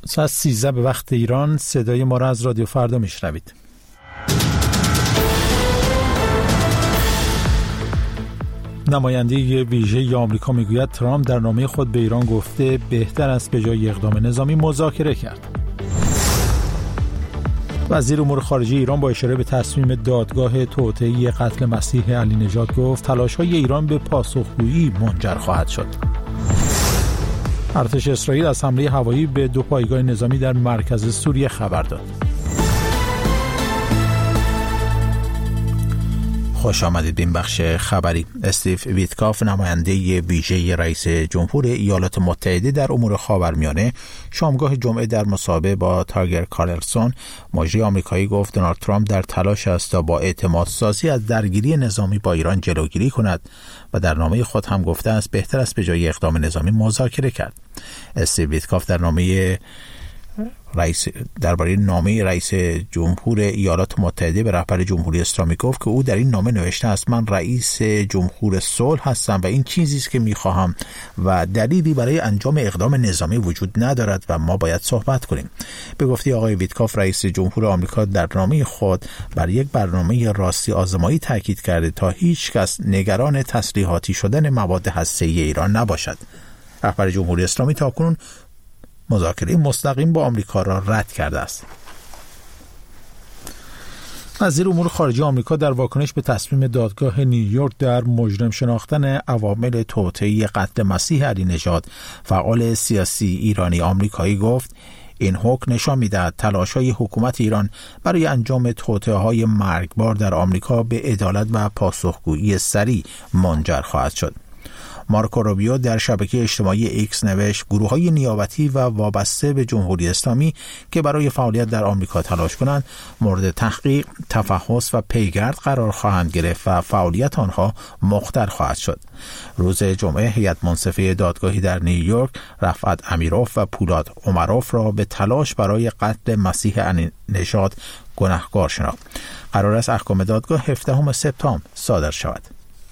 ساعت 13 به وقت ایران. صدای ما را از رادیو فردا میشنوید. نماینده ویژه آمریکا میگوید ترامپ در نامه خود به ایران گفته بهتر است به جای اقدام نظامی مذاکره کرد. وزیر امور خارجه ایران با اشاره به تصمیم دادگاه توطئه قتل مسیح علی نژاد گفت تلاش‌های ایران به پاسخگویی منجر خواهد شد. ارتش اسرائیل از حمله هوایی به 2 پایگاه نظامی در مرکز سوریه خبر داد. خوش آمدید به این بخش خبری. استیو ویتکاف، نماینده ویژه رئیس جمهور ایالات متحده در امور خاورمیانه، شامگاه جمعه در مصاحبه با تاگر کارلسون، مجری آمریکایی، گفت دونالد ترامپ در تلاش است تا با اعتماد سازی از درگیری نظامی با ایران جلوگیری کند و در نامه خود هم گفته است بهتر است به جای اقدام نظامی مذاکره کرد. استیو ویتکاف درباره نامه رئیس جمهور ایالات متحده به رهبر جمهوری اسلامی گفت که او در این نامه نوشته است من رئیس جمهور صلح هستم و این چیزی است که می‌خواهم و دلیلی برای انجام اقدام نظامی وجود ندارد و ما باید صحبت کنیم. به گفته آقای ویتکاف، رئیس جمهور آمریکا در نامه خود بر یک برنامه راستی آزمایی تاکید کرده تا هیچ کس نگران تسلیحاتی شدن مواد هسته‌ای ایران نباشد. رهبر جمهوری اسلامی تاکنون مذاکره مستقیم با آمریکا را رد کرده است. وزیر امور خارجه آمریکا در واکنش به تصمیم دادگاه نیویورک در مجرم شناختن عوامل توطئه قتل مسیح علی نژاد، فعال سیاسی ایرانی آمریکایی گفت این حکم نشان می‌دهد تلاش‌های حکومت ایران برای انجام توطئه‌های مرگبار در آمریکا به عدالت و پاسخگویی سریع منجر خواهد شد. مارکو روبیو در شبکه اجتماعی ایکس نوشت گروه‌های نیابتی و وابسته به جمهوری اسلامی که برای فعالیت در آمریکا تلاش کنند مورد تحقیق، تفحص و پیگرد قرار خواهند گرفت و فعالیت آنها مختل خواهد شد. روز جمعه هیئت منصفه دادگاهی در نیویورک رفعت امیروف و پولاد عمروف را به تلاش برای قتل مسیح علی نژاد گناهکار شناخت. قرار است احکام دادگاه 17 سپتامبر صادر شود.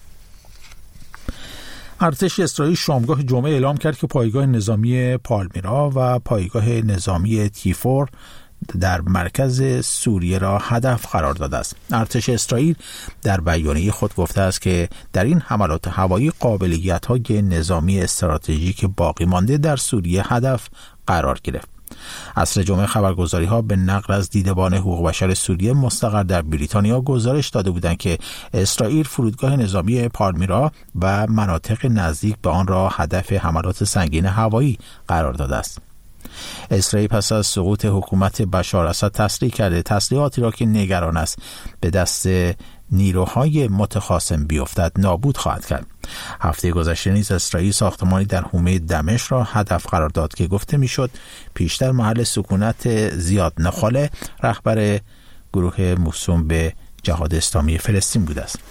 ارتش اسرائیل شامگاه جمعه اعلام کرد که پایگاه نظامی پالمیرا و پایگاه نظامی تیفور در مرکز سوریه را هدف قرار داده است. ارتش اسرائیل در بیانیه خود گفته است که در این حملات هوایی قابلیت‌های نظامی استراتژیک باقی مانده در سوریه هدف قرار گرفت. عصر جمعه خبرگزاری‌ها به نقل از دیدبان حقوق بشر سوریه مستقر در بریتانیا گزارش داده بودند که اسرائیل فرودگاه نظامی پالمیرا و مناطق نزدیک به آن را هدف حملات سنگین هوایی قرار داده است. اسرائیل پس از سقوط حکومت بشار اسد تصریح کرده تسلیحاتی را که نگران است به دست نیروهای متخاصم بیفتد نابود خواهد کرد. هفته گذشته نیز اسرائیل ساختمانی در حومه دمشق را هدف قرار داد که گفته میشد پیشتر محل سکونت زیاد نخاله، رهبر گروه موسوم به جهاد اسلامی فلسطین بوده است.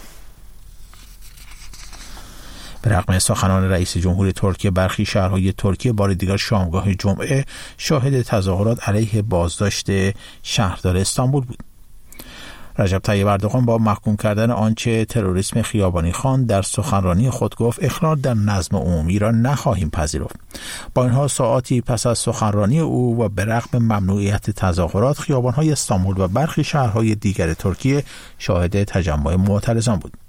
به رغم سخنان رئیس جمهور ترکیه، برخی شهرهای ترکیه بار دیگر شامگاه جمعه شاهد تظاهرات علیه بازداشت شهردار استانبول بود. رجب طیب اردوغان با محکوم کردن آنچه تروریسم خیابانی خواند در سخنرانی خود گفت اخلال در نظم عمومی را نخواهیم پذیرفت. با این حال ساعاتی پس از سخنرانی او و به رغم ممنوعیت تظاهرات، خیابان‌های استانبول و برخی شهرهای دیگر ترکیه شاهد تجمع معترضان بود.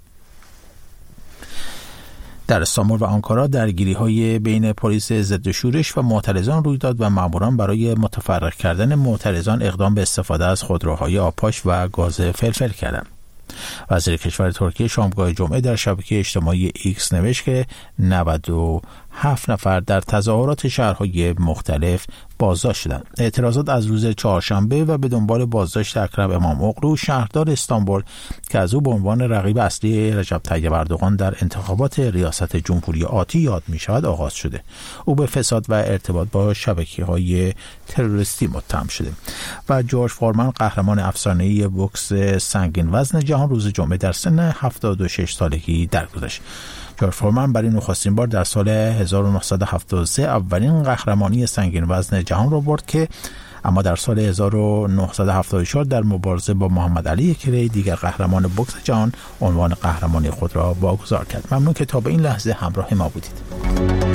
در استانبول و آنکارا درگیری‌های بین پلیس ضد شورش و معترضان روی داد و ماموران برای متفرق کردن معترضان اقدام به استفاده از خودروهای آبپاش و گاز فلفل کردند. وزیر کشور ترکیه شامگاه جمعه در شبکه اجتماعی ایکس نوشت که 97 نفر در تظاهرات شهرهای مختلف بازداشت شدند. اعتراضات از روز چهارشنبه و به دنبال بازداشت اکرم اماموغلو، شهردار استانبول که از او به عنوان رقیب اصلی رجب طیب اردوغان در انتخابات ریاست جمهوری آتی یاد می شود آغاز شده. او به فساد و ارتباط با شبکه‌های تروریستی متهم شده. و جورج فورمن، قهرمان افسانه‌ای بوکس سنگین وزن جهان، روز جمعه در سن 76 سالگی درگذشت. جورج فورمن برای نخستین بار در سال 1973 اولین قهرمانی سنگین وزن جهان را برد که اما در سال 1974 در مبارزه با محمد علی کلی، دیگر قهرمان بوکس جهان، عنوان قهرمانی خود را واگذار کرد. ممنون که تا به این لحظه همراه ما بودید.